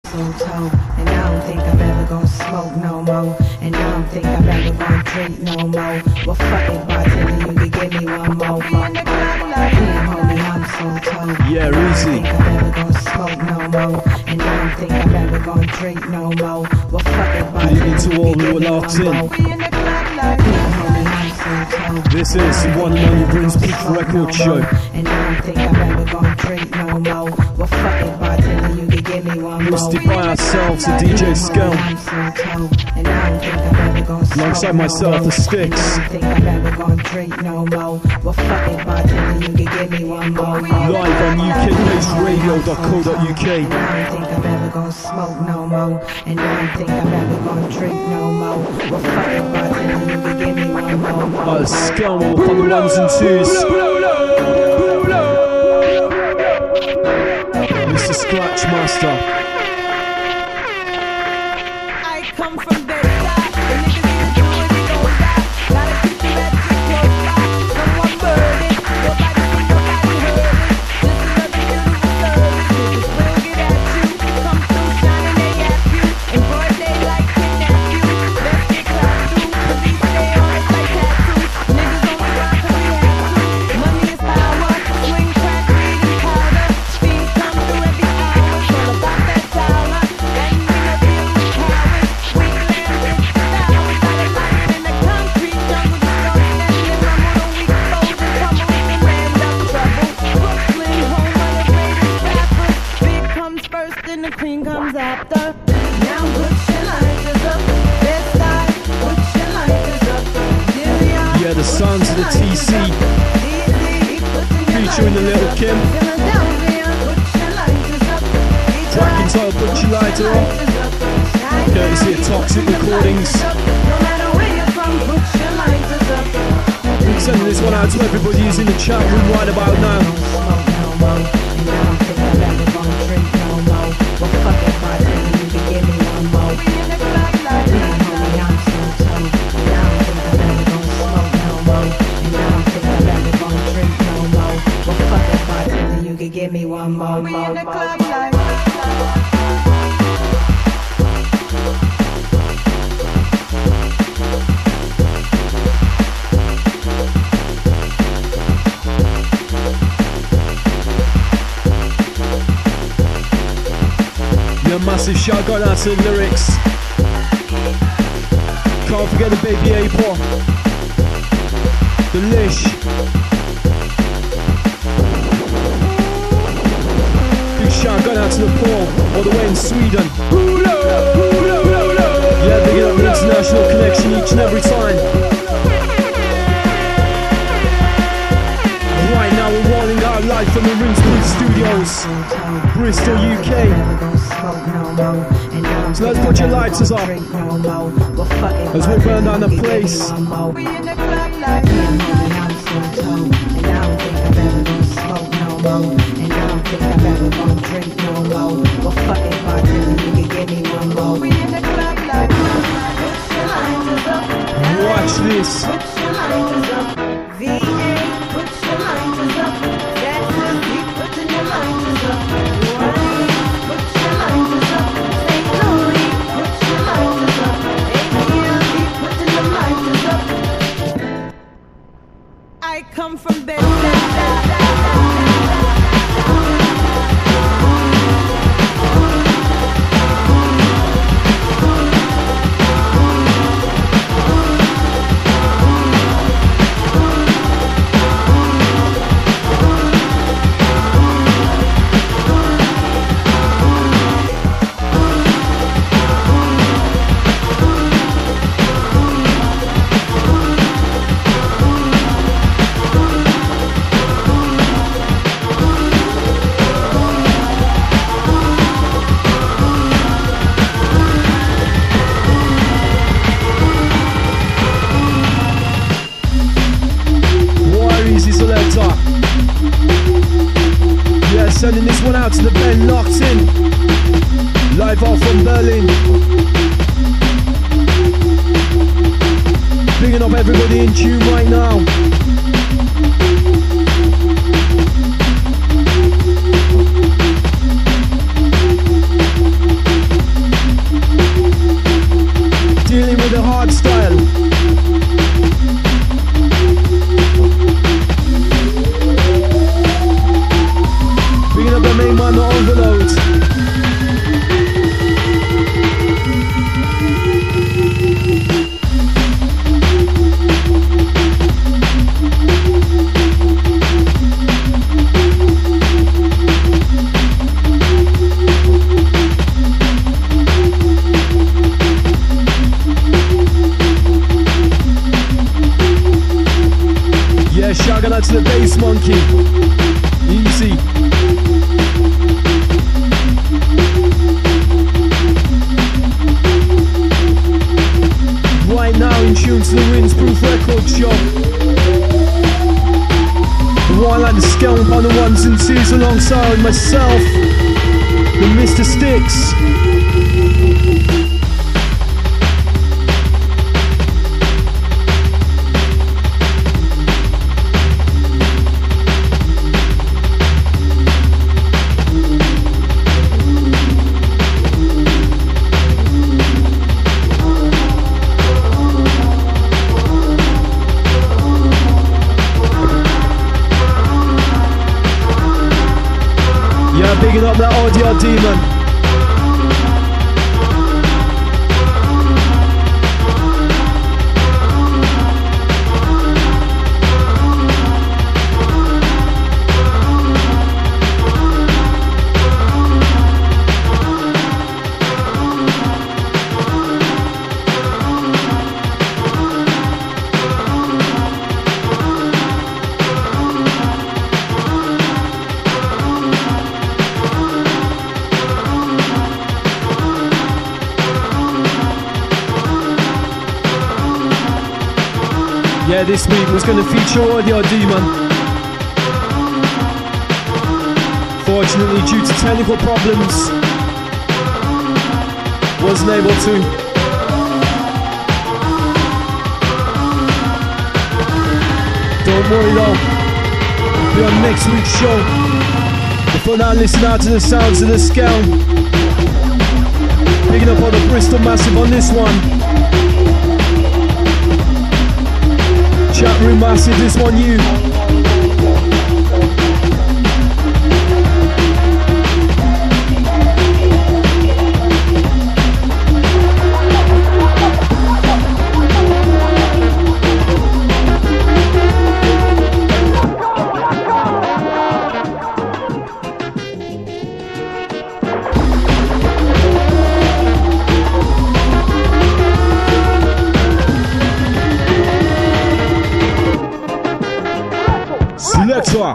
toe, and I don't think I'm ever gonna smoke no more, and I don't think I'm ever gonna drink no more. Well, fuck it, bartender, you can give me one more. Damn, homie, I'm so toe. Yeah, easy. I don't think I'm ever gonna smoke no more, and I don't think I'm ever gonna drink no more. Well, fuck it, bartender, Good evening to all who are locked in. This is the one and only Brins Peak Record Show. And I don't think I'm ever gonna drink no more. Well, fuck it, bartender, you can give me one more. Hosted by ourselves, the DJ Skell. Alongside myself, the Sticks. I don't think I'm ever gonna drink no more. Well, fuck it, bartender, you can give me one more. Live on ukbaseradio.co.uk. And I don't think I'm ever gonna smoke no more. And I don't think I'm ever gonna drink no more. Well, fuck it, bartender, you can give me one more. Skell up on the ones and twos. Mr. Scratch Master. I come from bedside. The niggas either do it or don't die. Gotta keep the red chick close by. Someone burden. Nobody see, nobody heard it. Just another beautiful service. Niggas will get at you. Come through shining, they at you. In broad daylight, kidnap you. Best get clapped through. Police stay on us like tattoos. Niggas only ride 'cause we have to. Money is power. Swing crack, weed and powder. Fiends come through every hour. It's all about that dollar. And we not dealing with cowards. We land in style. We got a lion in the concrete jungle. Just don't let me run on a weak foes and tumbles and random trouble. Brooklyn, home of the greatest rappers. Big comes first and the queen comes after. Now put your lighters up. Best side, put your lighters up. Yeah, the sons of the TC. Featuring the Little Kim. Track entitled Put Your Lighter On. Courtesy of Toxic Recordings. I'm sending this one out to everybody who's in the chat room right about now. Give me one more, We in the club like Yeah, massive shout going out to the lyrics. Can't forget the baby April. The Lish. Big shout going out to the Paul, all the way in Sweden. Yeah, big up the international connection each and every time. Right now we're rolling out live from the Ringswood Studios, Bristol, UK. So let's put your lighters up as we burn down the place. we in the club like we in the club like Watch this. I come from bed. Yeah, sending this one out to the Ben locked in. Live off from Berlin. Bigging up everybody in tune right now. Monkey. Easy. Right now in tune to the Windsproof Records show. The one like the scalp on the ones and twos alongside myself, the Mr. Sticks. Bigging up that audio demon. Yeah, this week was going to feature Audio Demon. Fortunately, due to technical problems, wasn't able to. Don't worry though, be on next week's show. But for now, listen out to the sounds of the scale. Picking up on the Bristol Massive on this one. Chat room Massive, this one you. Selector.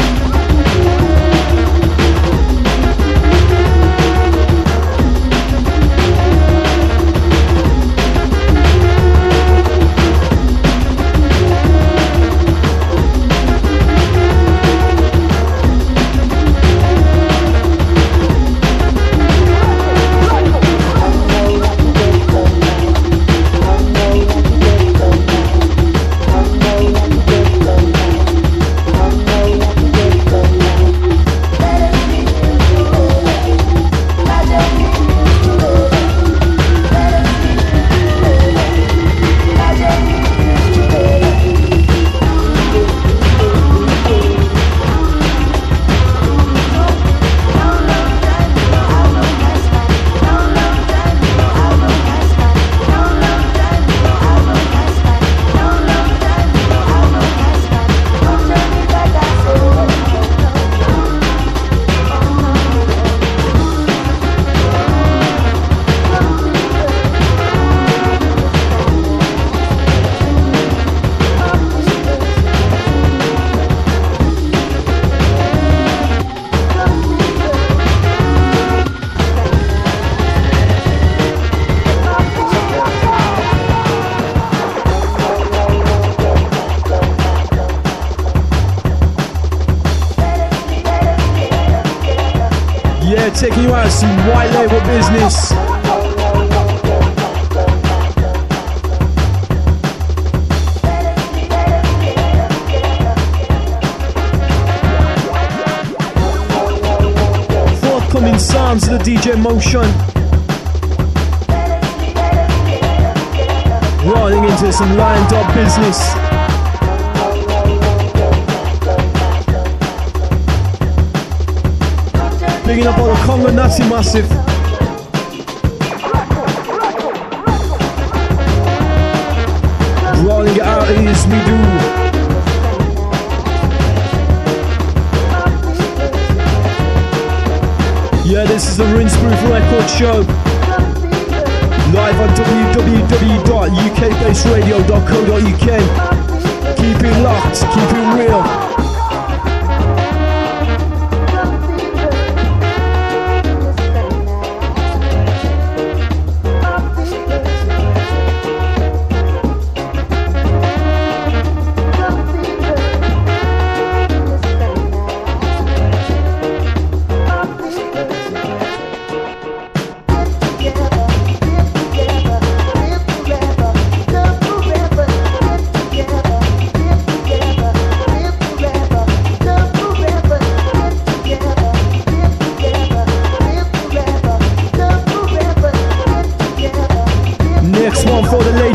Taking you out some white label business. Forthcoming sounds of the DJ Motion. Rolling into some Lion Dog business. Picking up all the Congo Nazi Massive. Rolling it out is me do. Yeah, this is the Windsproof Records show. Live on www.ukbaseradio.co.uk. Keep it locked, keep it real.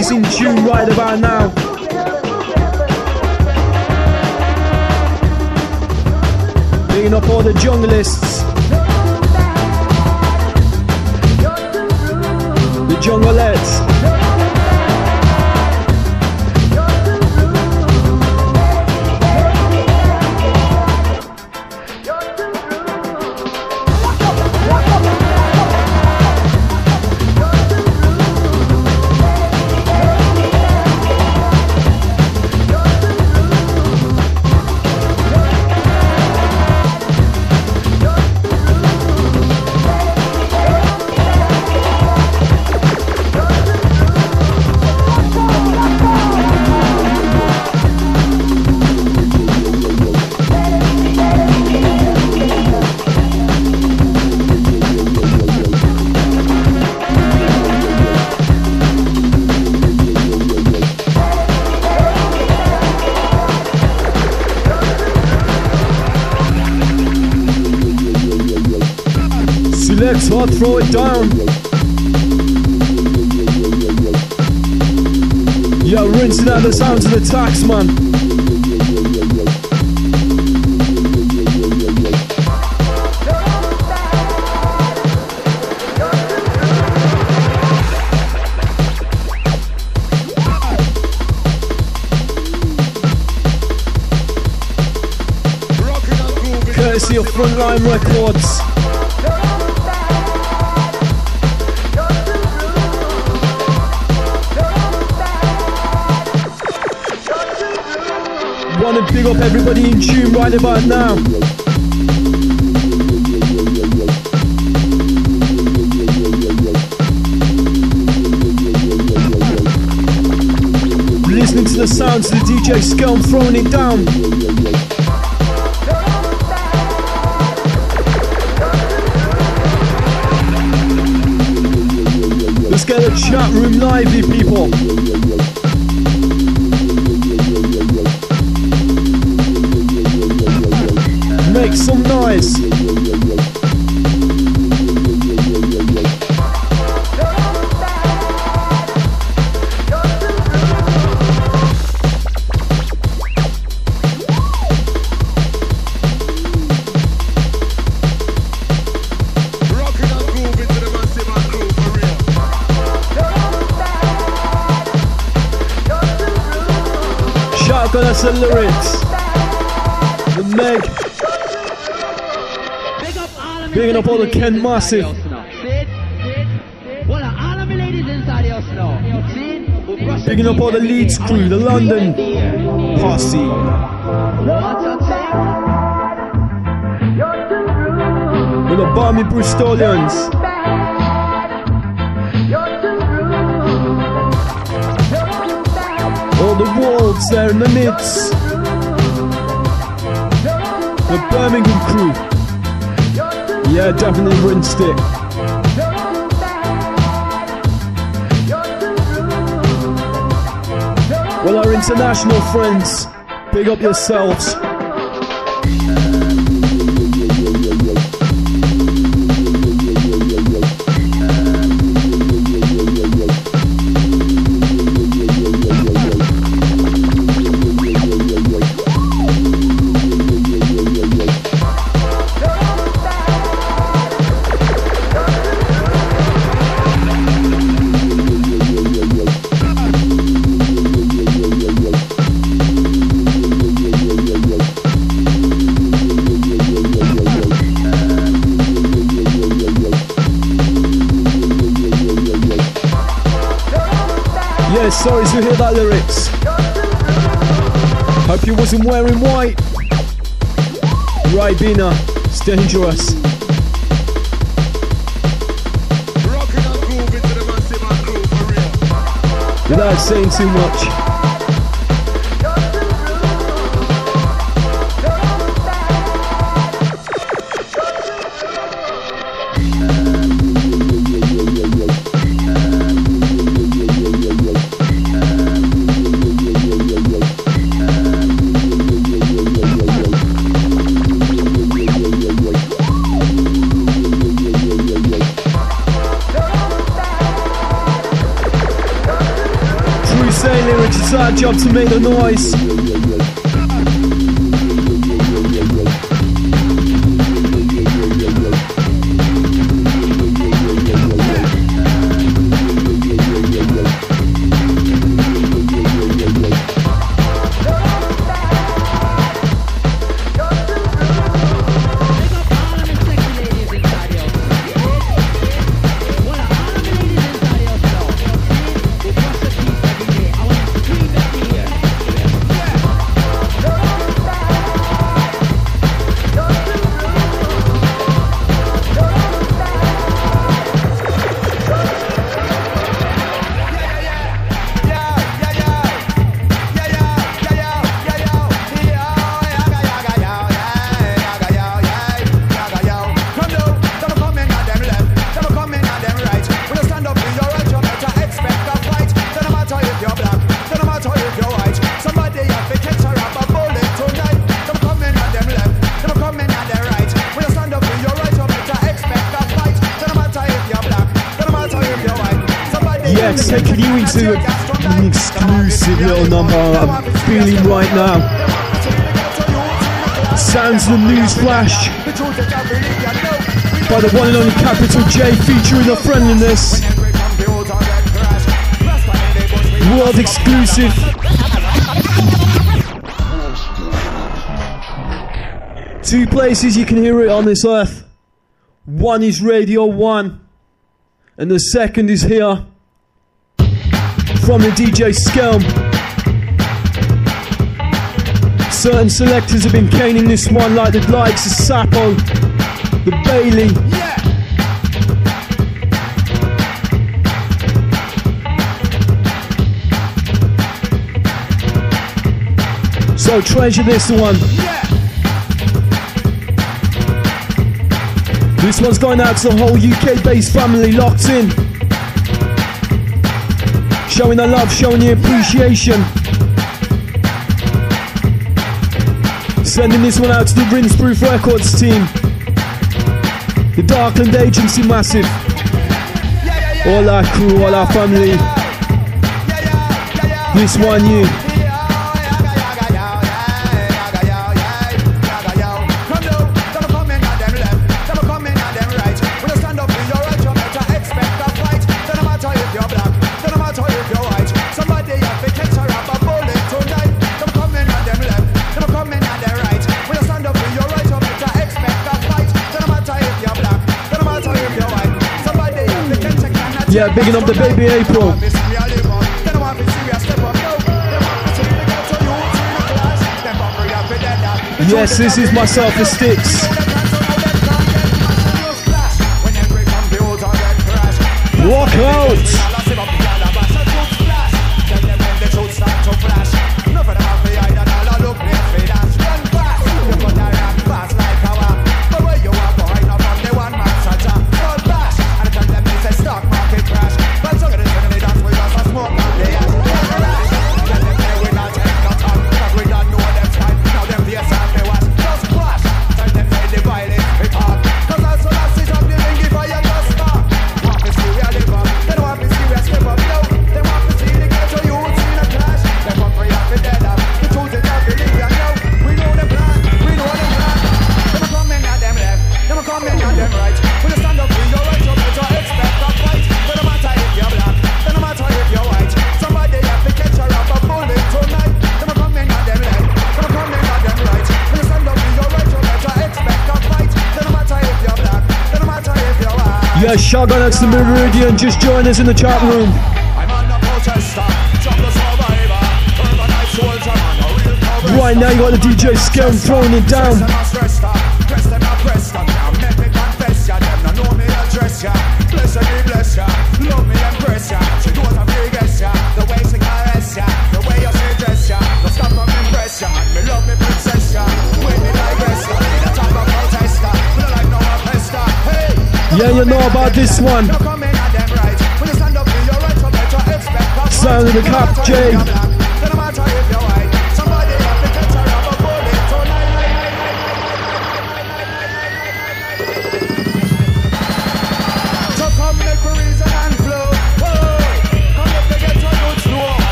is in tune right about now. Bigging up all the junglists, the jungleettes. So I'll throw it down. Yeah, rinsing out the sounds of the tax, man. Courtesy of Frontline Records. Want to big up everybody in tune right about now. Listening to the sounds of the DJ Skelm throwing it down. Let's get the chat room lively, people. Make some noise. Shout out to the lyrics. The Meg. Bigging up all the Ken Massive. Bigging up all the Leeds crew, the London posse. With the Barmy Bristolians. All the Wolves there in the midst. The Birmingham crew. Yeah, definitely rinsed it. Well, our international friends, big up yourselves. Sorry to hear that lyrics. Hope you wasn't wearing white. Right, Bina, it's dangerous. Without saying too much. say lyrics, it's our job to make the noise. Taking you into an exclusive little number I'm feeling right now. Sounds the News Flash by the one and only Capital J, featuring the Friendliness. World exclusive. Two places you can hear it on this earth. One is Radio 1 and the second is here. From the DJ Skelm. Certain selectors have been caning this one, like the likes of Sapo, the Bailey. Yeah. So treasure this one. Yeah. This one's going out to the whole UK-based family locked in. Showing the love, showing the appreciation. Sending this one out to the Rinsproof Records team. The Darkland Agency Massive. All our crew, all our family. This one you. Yeah, bigging up the baby April. Yes, this is myself, the Sticks. Walk out. Yeah, shout out to the Meridian, just join us in the chat room. Right now you got the DJ Skelm throwing it down. Yeah, you know about this one. Sound of the Cap J.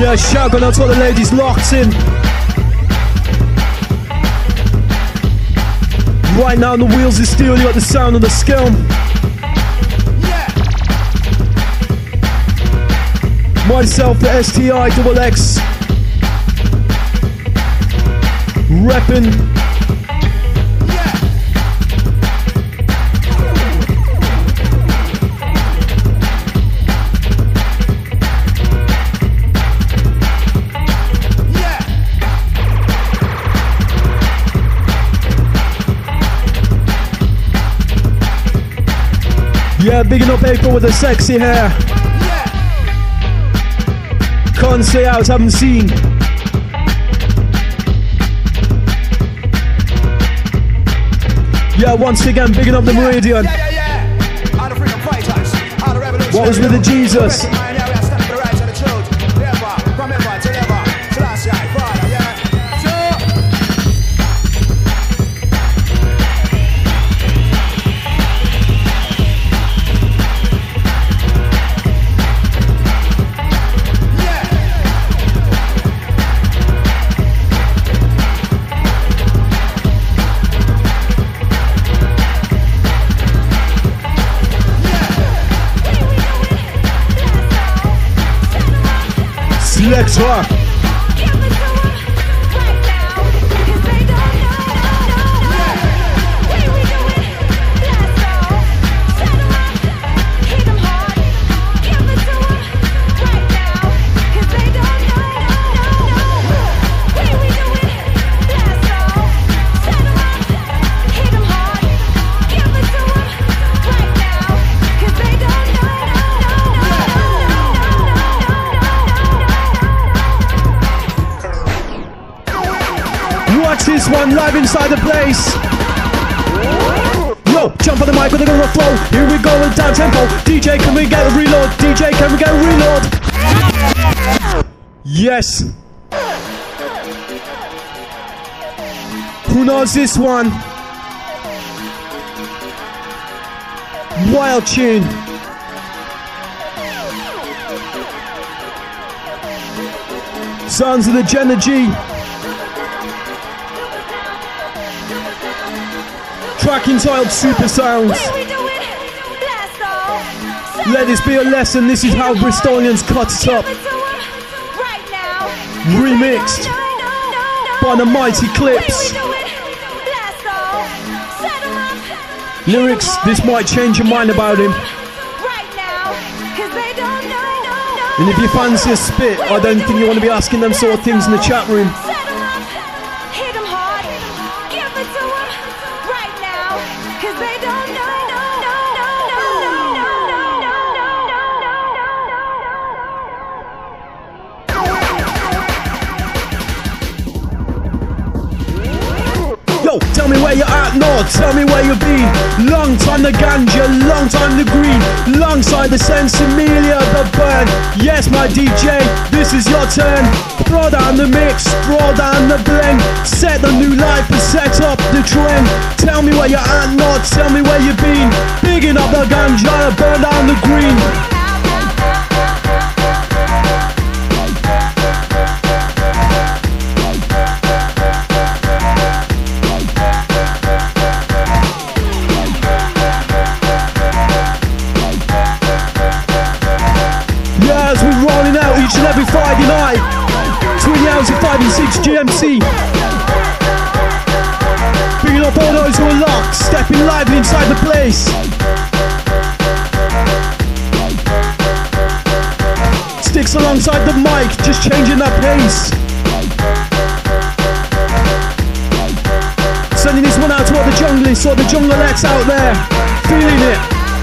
Yeah, shout going out to all the ladies locked in. Right now on the wheels of steel, you got the sound of the Skelm. Myself, the STI double X. Reppin'. Yeah, bigging up April with the sexy hair. Can't say out, haven't seen. Yeah, once again, bigging up the Meridian. What was with the Jesus? Let's rock. This one live inside the place. Yo, jump on the mic with a little flow. Here we go with down tempo. DJ, can we get a reload? DJ, can we get a reload? Yes. Who knows this one? Wild tune. Sounds of the Jenna G. Track entitled Super Sounds. Let this be a lesson, this is how Bristolians cut it up. Remixed by the Mighty Clips. Lyrics, this might change your mind about him. And if you fancy a spit, I don't think you want to be asking them sort of things in the chat room. Tell me where you're at, Lord, tell me where you've been. Long time the ganja, long time the green. Longside the Sensimilia, the burn. Yes, my DJ, this is your turn. Throw down the mix, throw down the blend. Set the new life and set up the trend. Tell me where you're at, Lord, tell me where you've been. Bigging up the ganja, burn down the green. Each and every Friday night, between the hours of 5 and 6 GMT. Bringing up all those who are locked, stepping lively inside the place. Sticks alongside the mic, just changing that pace. Sending this one out to all the junglists, all the jungleettes out there, feeling it.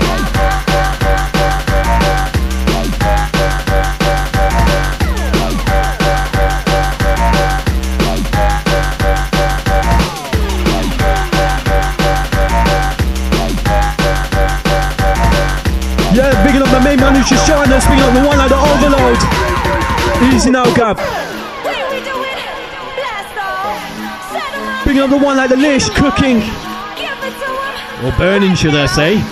Yeah, bigging up the main man who's just showing us, bigging up the one like the overload. Easy now, Gab. Bigging up the one like the Lish, cooking. Or burning, should I say.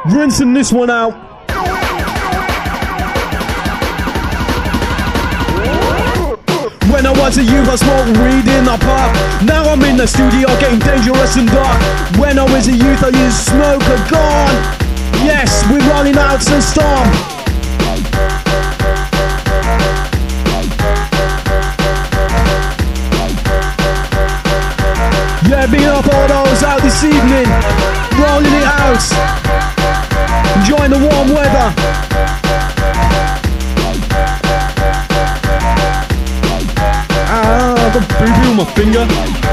Rinsing this one out. When I was a youth, I smoked weed in the park. Now I'm in the studio getting dangerous and dark. When I was a youth, I used smoker gone. Yes, we're running out to storm. Yeah, being up all those out this evening, rolling it out, enjoying the warm weather. Ah, I've got boo-boo on my finger.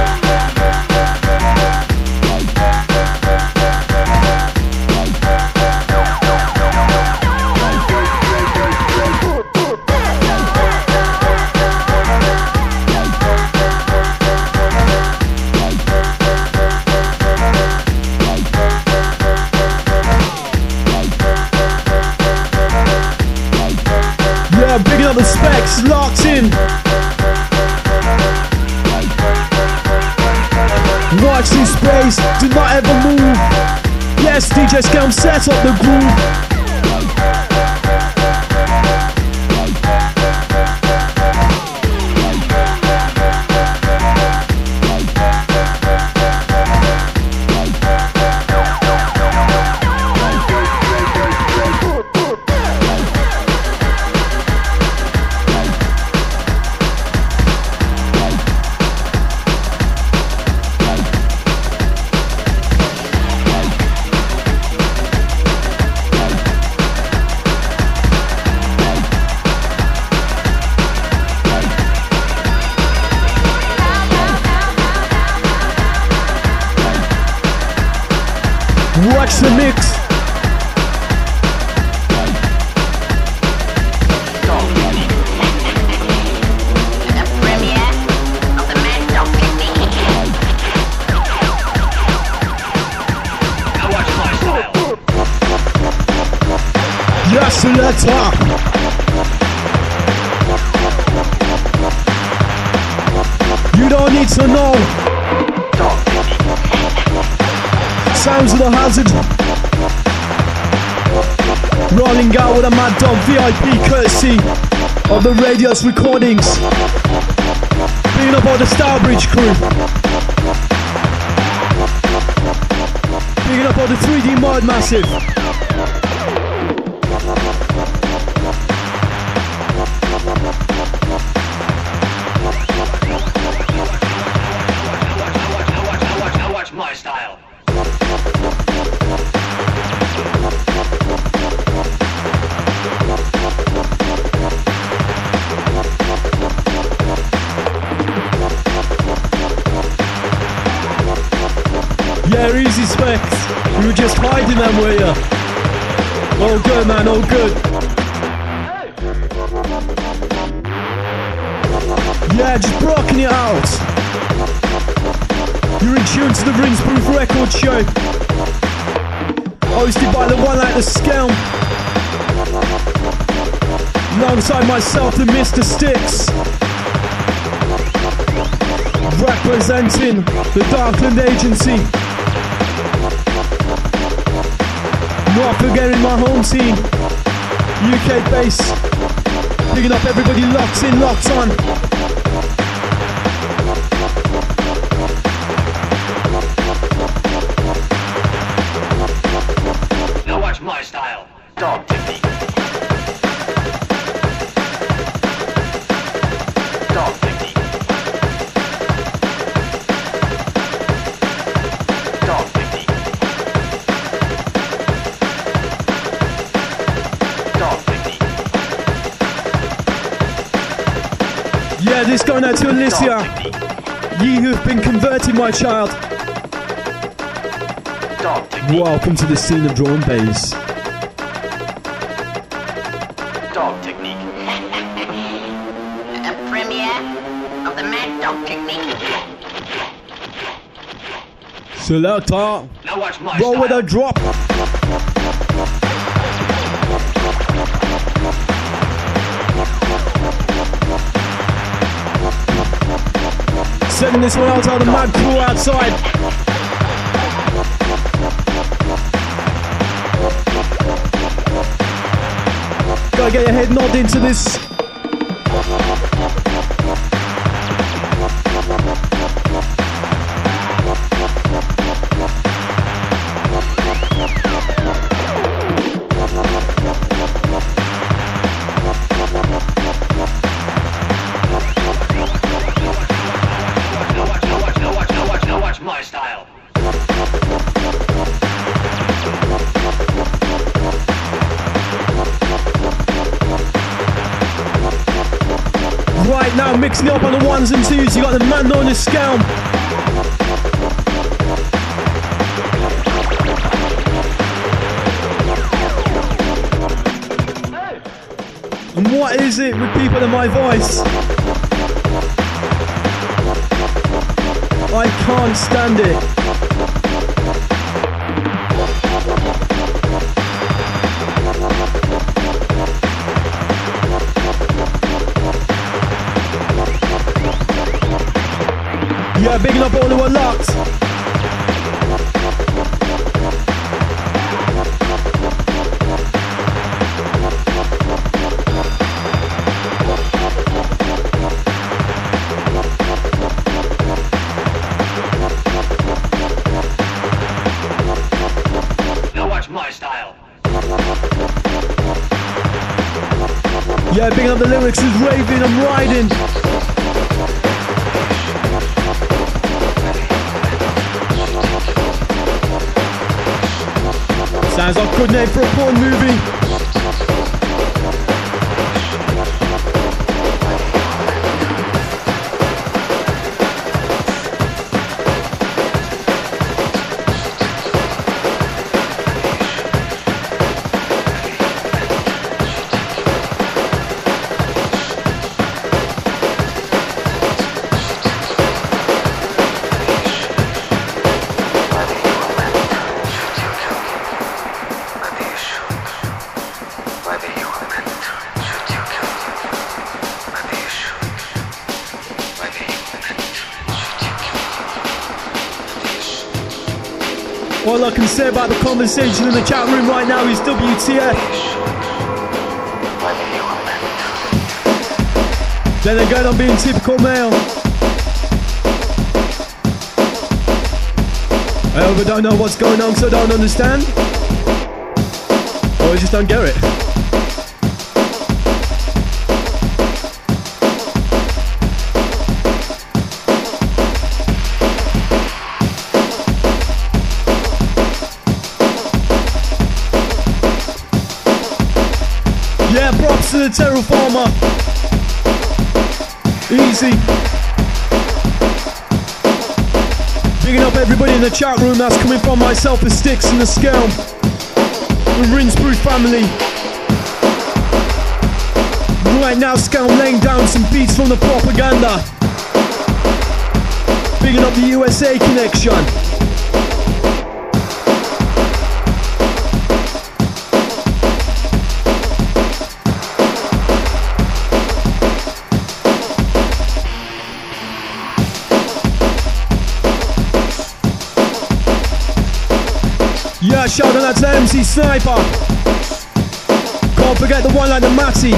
Picking up the specs, locked in. Watch this space, do not ever move. Yes, DJ Scam, set up the groove. Watch the mix. Yes, selector. You don't need to know. Sounds of the hazard. Rolling out with a Mad Dog VIP courtesy of the Radius Recordings. Being up on the Starbridge crew. Being up on the 3D Mod Massive. Watch my style. Yeah, easy specs. You were just hiding them, were you? All good, man, all good. Yeah, just blocking it out. You're in tune to the Rinsproof Record Show. Hosted by the one like the Scam. Alongside myself, the Mr. Sticks. Representing the Darkland Agency. Not forgetting my home team, UK base. Picking up everybody locked in, locked on. Now watch my style. Dog technique. Dog technique. Dog technique. Yeah, this going out to Alicia. Ye who've been converted, my child. Welcome to the scene of drum and bass. Dog technique. A premiere of the Mad Dog technique. Selector. Now watch my Roll style. with a drop. Sending this one out to the mad crew outside. gotta get your head nodding to this. Right now, mixing it up on the ones and twos, you got the man known as Skelm. And what is it with people in my voice? I can't stand it. Yeah, bigging up all who are locked. Now watch my style. Yeah, bigging up the lyrics is raving and riding. Sounds like a good name for a porn movie. All I can say about the conversation in the chat room right now is WTF. Then again, I'm being typical male. I either don't know what's going on, so I don't understand, or I just don't get it. Props to the Terraformer. Easy. Bigging up everybody in the chat room that's coming from myself, the Sticks and the Skelm. The Rinsproof family. Right now, Skelm laying down some beats from the propaganda. Bigging up the USA connection. Yeah, shout out to MC Sniper. Can't forget the one like the Matty.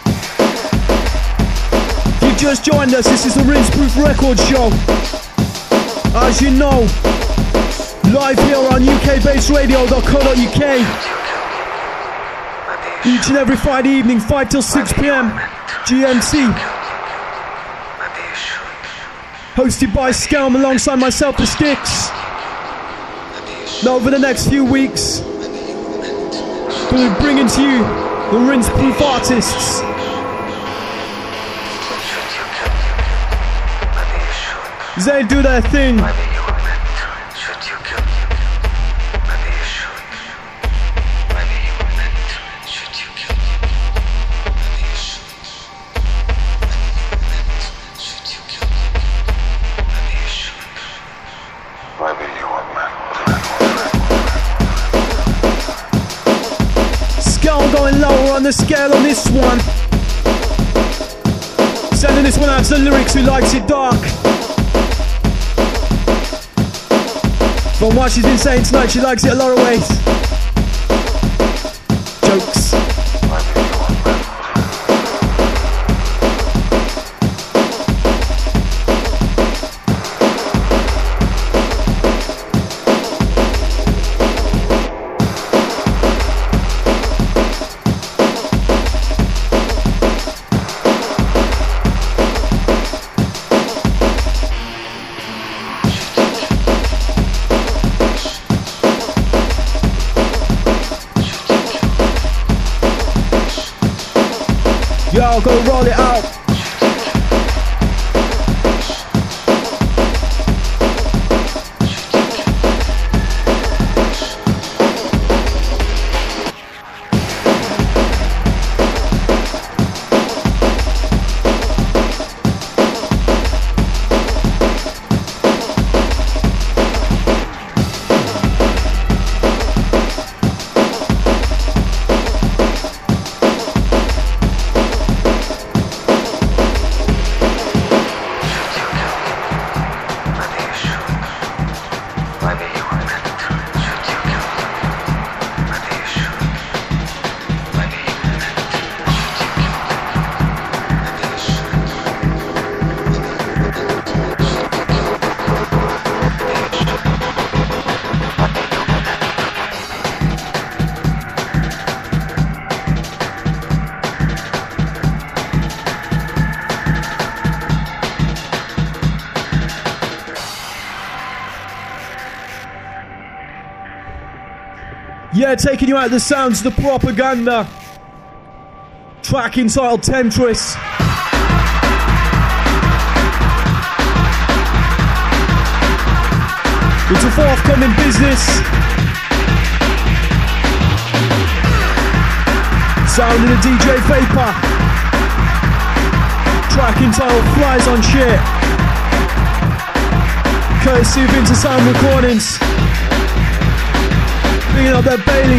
If you've just joined us, this is the Rinsproof Record Show. As you know, live here on ukbaseradio.co.uk. Each and every Friday evening, 5 till 6 p.m. GMT. Hosted by Skelm alongside myself, the Sticks. Now over the next few weeks, we'll be bringing to you the Rinsproof artists. They do their thing. Going lower on the scale on this one. Sending this one out to the lyrics who likes it dark. From what she's been saying tonight, she likes it a lot of ways. Jokes. out, gotta roll it out. Yeah, taking you out of the sounds of the propaganda. Track entitled Temptress. It's a forthcoming business. Sound of the DJ Vapor. Track entitled Flies on Shit. Courtesy of Intersound Recordings. Bringing up that Bailey.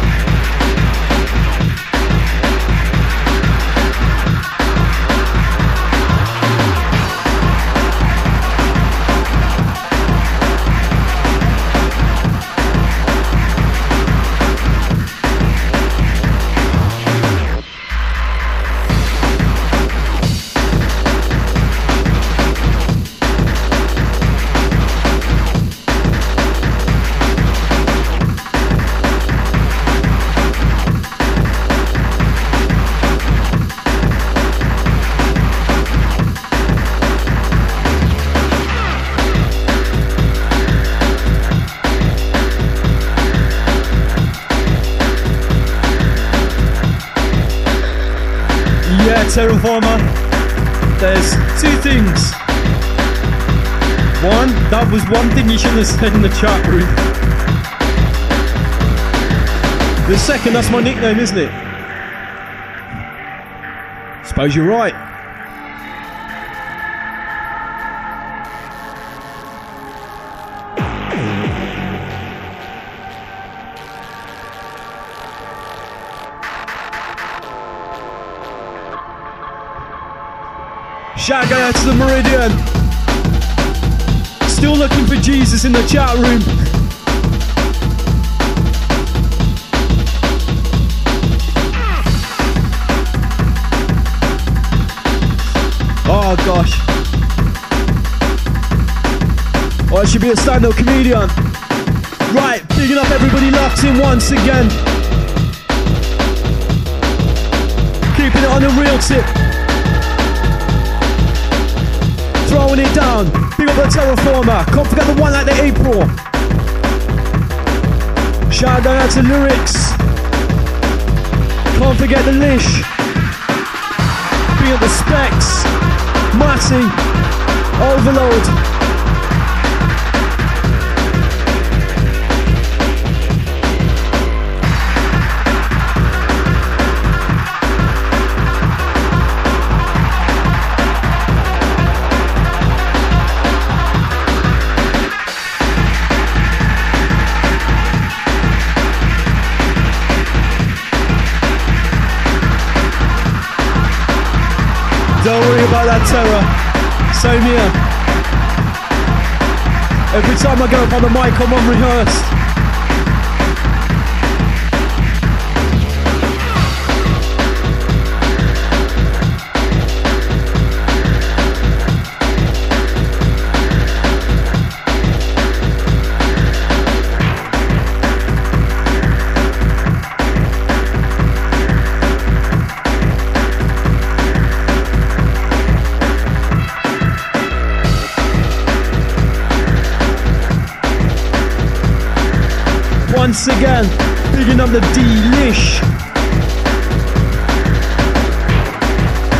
Terraformer, there's two things. One, that was one thing you shouldn't have said in the chat room. The second, that's my nickname, isn't it? Suppose you're right. Shout out to the Meridian. Still looking for Jesus in the chat room. Oh gosh. Oh, I should be a stand-up comedian. Right, bigging up everybody locked in once again. Keeping it on the real tip. Throwing it down. Big up the Terraformer. Can't forget the one like the April. Shout out to Lyrics. Can't forget the Lish. Big up the Specs. Massey. Overload. Don't worry about that terror. Same here. Every time I go up on the mic, I'm unrehearsed. Once again, bigging up the D-Lish.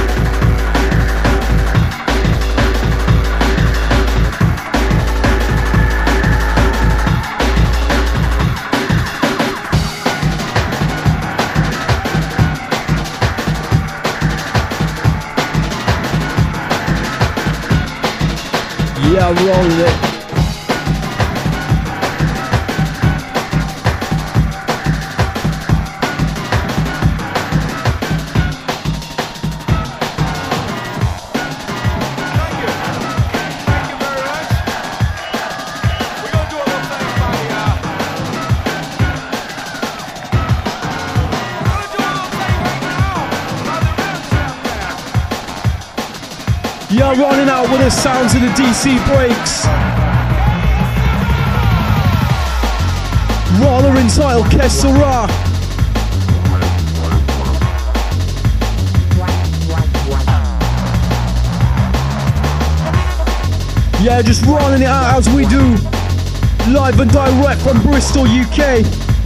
are rolling it. Yeah, running out with the sounds of the DC breaks. Roller entitled Kessera. Yeah, just rolling it out as we do. Live and direct from Bristol, UK.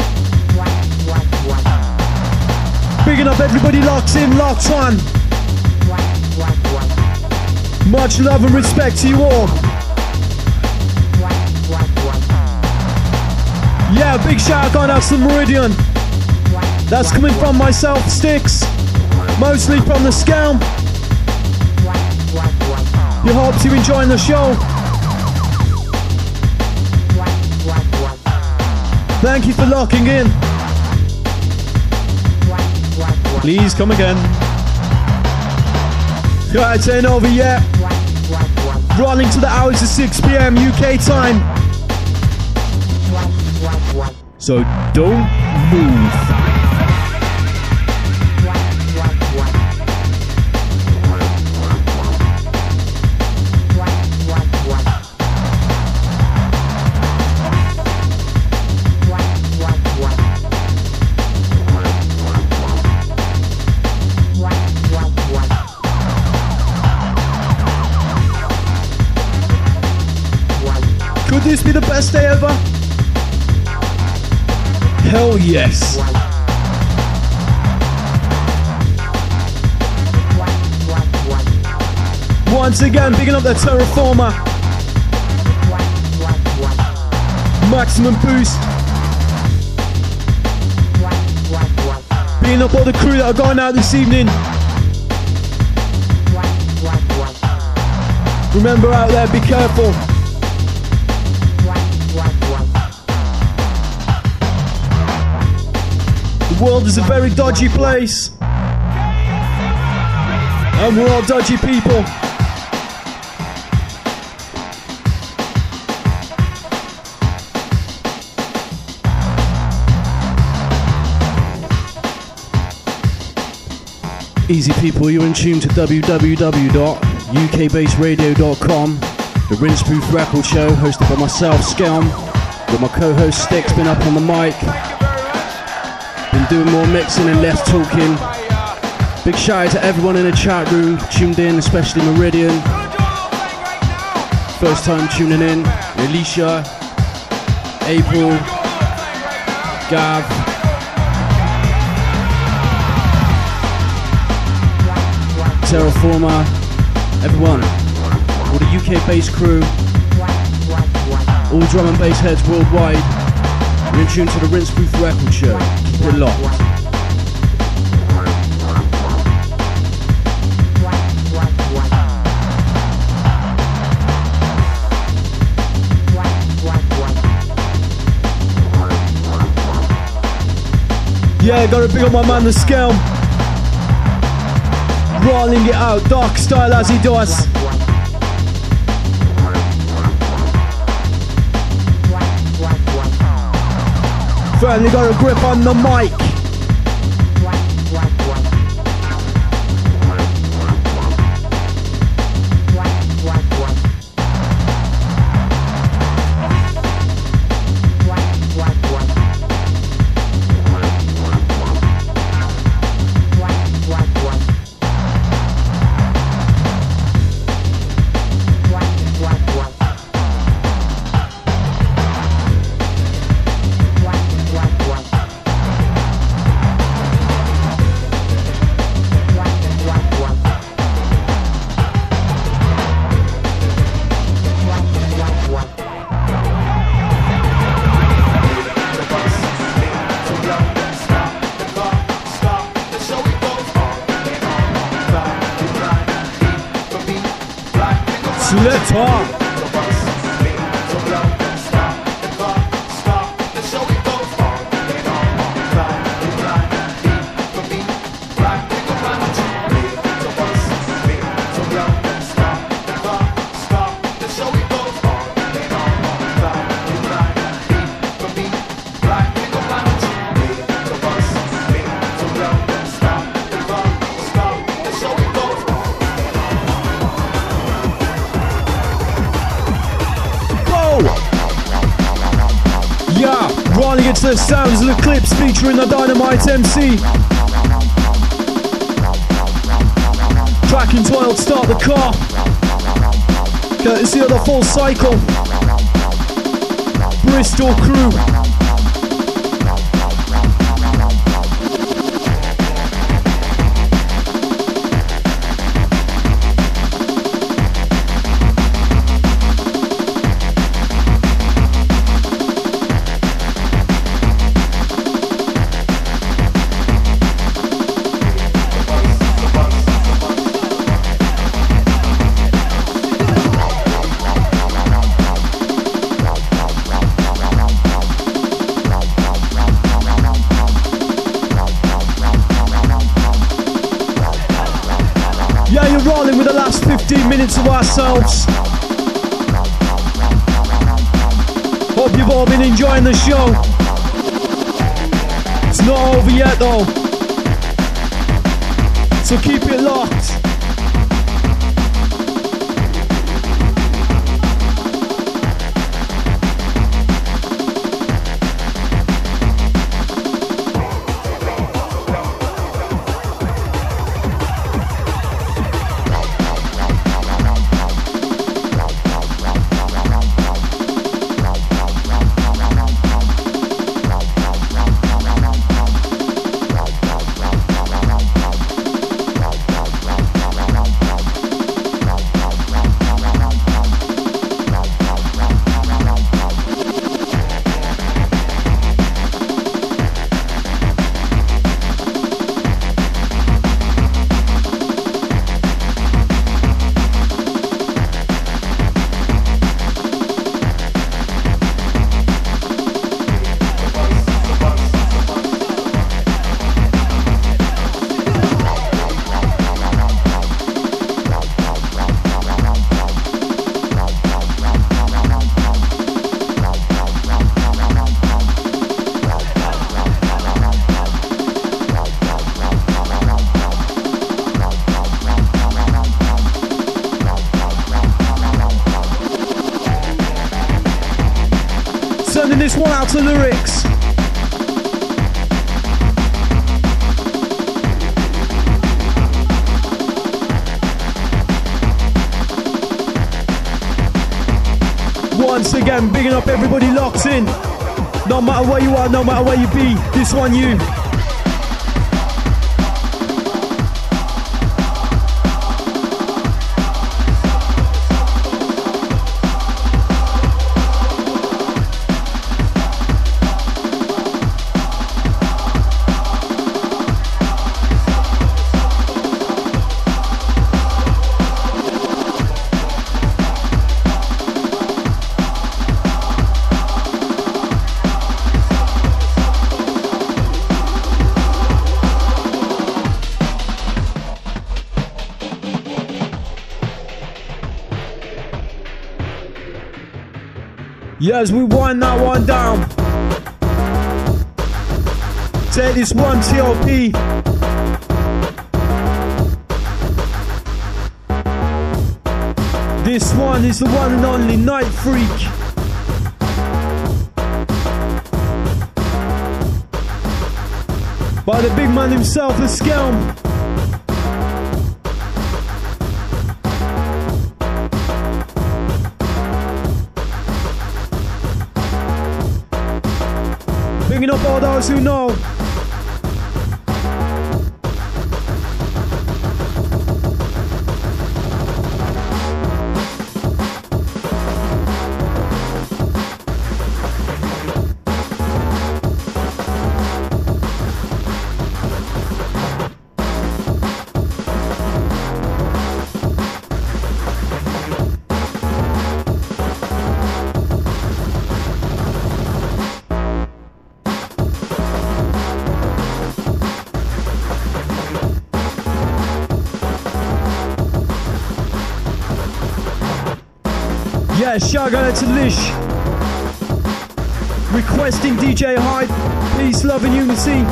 Bigging up everybody locked in, locked on. Much love and respect to you all. Yeah, big shout out out to Meridian. That's coming from myself, Sticks. Mostly from the Scam. You hope you're enjoying the show. Thank you for locking in. Please come again. Right, turn over, yeah. Rolling to the hours of 6 p.m. UK time. So don't move. Could this be the best day ever? Hell yes. Once again, bigging up the Terraformer. Maximum boost. Being up all the crew that are going out this evening. Remember out there, be careful. The world is a very dodgy place. And we're all dodgy people. Easy people, you're in tune to www.ukbaseradio.com. The Rinse Booth Record Show, hosted by myself, Skelm, with my co-host Sticks, been up on the mic. Been doing more mixing and less talking. Big shout out to everyone in the chat room tuned in, especially Meridian. First time tuning in, Alicia, April, Gav. Terraformer, everyone, all the UK bass crew, all drum and bass heads worldwide. You're in tune to the Rinse Booth Record Show. Keep it locked. Yeah, gotta big up my man the Scale. Rolling it out, dark style as he does. Finally got a grip on the mic. Let's talk. Rolling into the sounds of the clips featuring the Dynamite MC. Track entitled Start the Car. Courtesy of the Full Cycle Bristol crew. Rolling with the last 15 minutes of ourselves. Hope you've all been enjoying the show. It's not over yet though, so keep it locked. This one out to lyrics. Once again, bigging up everybody locked in. No matter where you are, no matter where you be, this one you. Yes, we wind that one down. Take this one, TLP. This one is the one and only Night Freak. By the big man himself, the Skelm. Bringing up all those who know. Yeah, shout out to Lish. Requesting DJ Hyde. Peace, love and unity.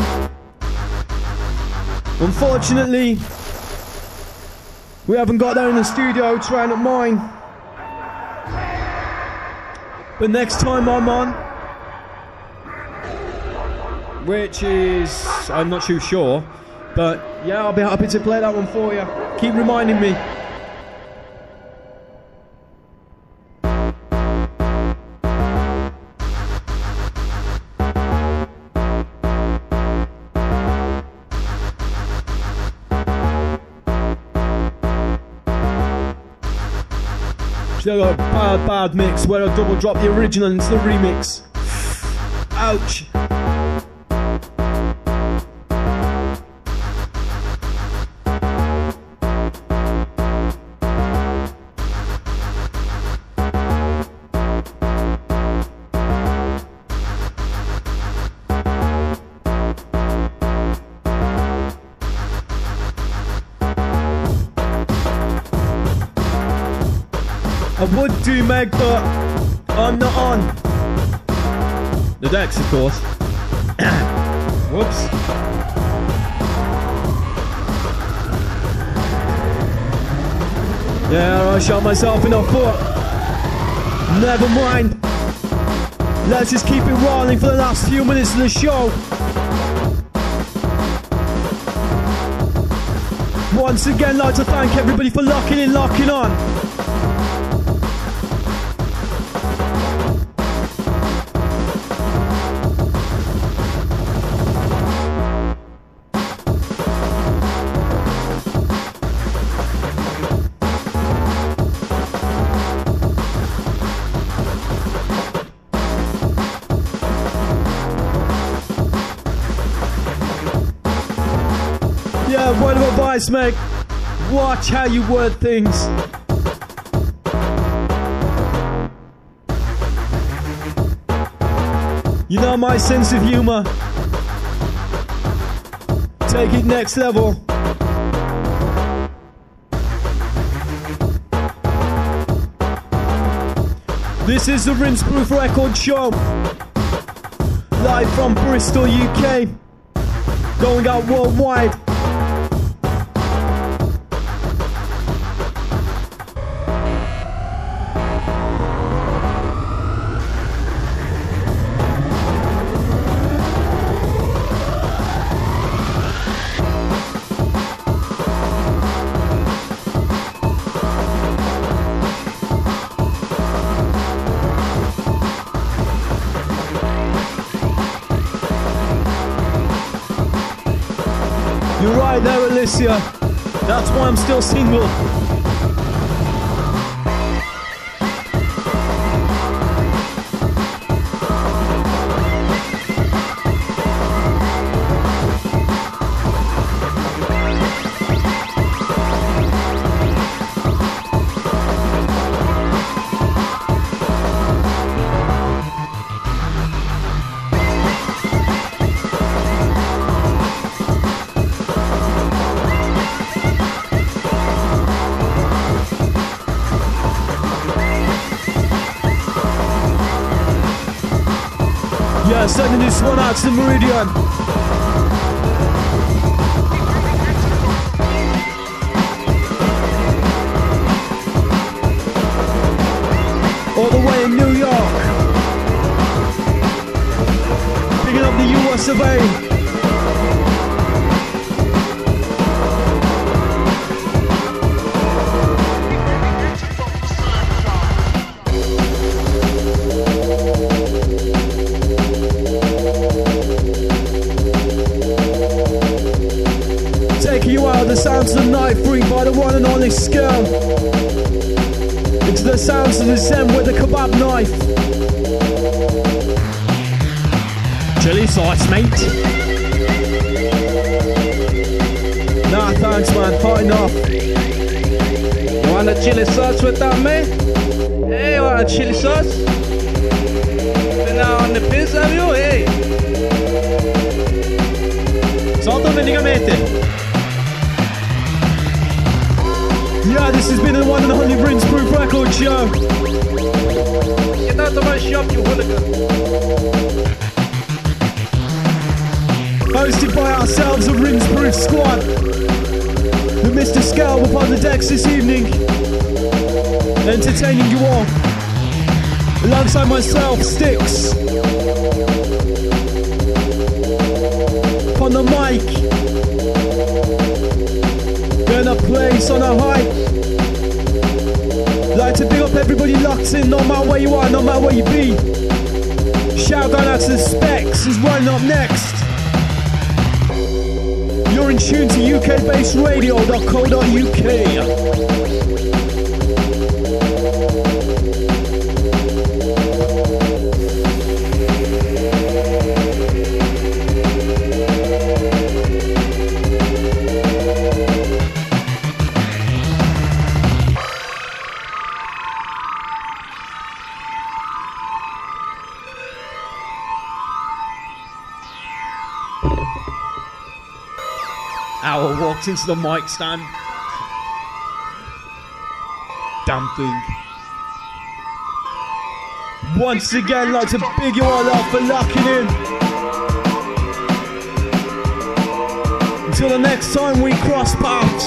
Unfortunately, we haven't got there in the studio trying at mine. But next time I'm on, which is, I'm not too sure, but yeah, I'll be happy to play that one for you. Keep reminding me. Still got a bad mix where I double drop the original into the remix. Ouch. I would do Meg, but I'm not on the decks, of course. Whoops. Yeah, I shot myself in the foot. Never mind. Let's just keep it rolling for the last few minutes of the show. Once again, I'd like to thank everybody for locking in, locking on. Word of advice, mate. Watch how you word things. You know my sense of humor. Take it next level. This is the Rinseproof Record Show. Live from Bristol, UK. Going out worldwide. You're right there, Alicia. That's why I'm still single. Yeah, sending this one out to Meridian. All the way in New York. Picking up the US of A. Taking you out of the sounds of the night, free by the one and only Skill. Into the sounds of the Zen with the kebab knife. Chili sauce, mate. Nah, thanks, man. Hot enough. You want a chili sauce with that, man? Hey, you want a chili sauce? Been out on the piss, have you? Hey. Salto venigamente. Yeah, this has been the one and only Rinseproof Record Show. Get out of my shop, you hooligan. Hosted by ourselves, the Rinseproof Squad. The Mr. Scalp upon the decks this evening. Entertaining you all. Alongside myself, Styx. Listen, no matter where you are, no matter where you be. Shout out to the Specs, is running up next. You're in tune to UK-based radio.co.uk. Owl walked into the mic stand. Damn thing. Once again, like to big you all up for locking in. Until the next time we cross paths.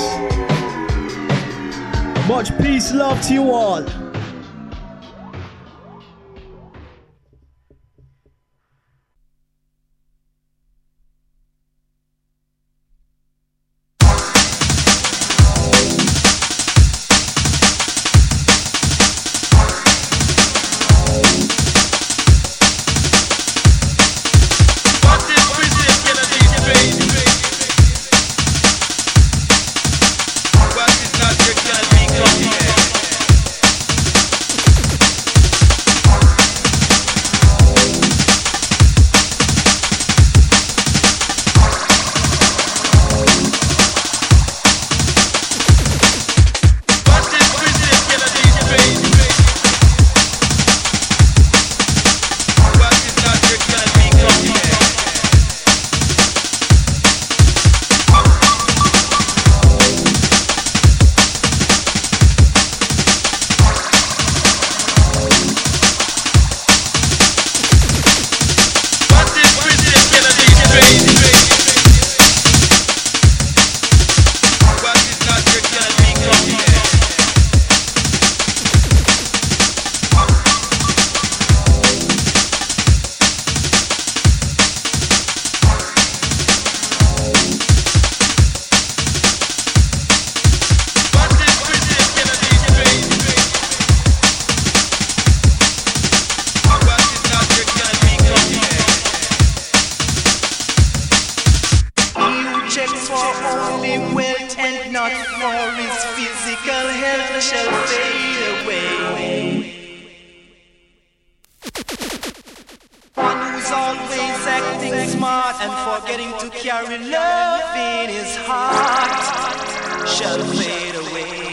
Much peace, love to you all. Forgetting to carry love in his heart shall fade away.